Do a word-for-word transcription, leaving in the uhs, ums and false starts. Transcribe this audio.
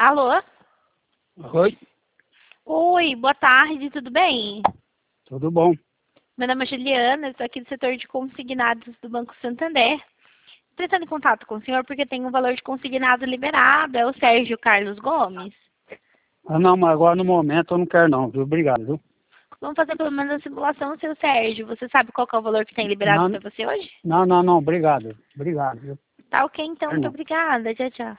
Alô? Oi, Oi, boa tarde, tudo bem? tudo bom? Meu nome é Juliana, estou aqui do setor de consignados do Banco Santander. Estou entrando em contato com o senhor porque tem um valor de consignado liberado, é o Sérgio Carlos Gomes. Ah, não, mas agora no momento eu não quero não, viu? Obrigado, viu? Vamos fazer pelo menos a simulação, seu Sérgio. Você sabe qual que é o valor que tem liberado Não, para você hoje? não, não, não, obrigado, obrigado, viu? Tá ok, então, Quero muito não. obrigada. Tchau, tchau.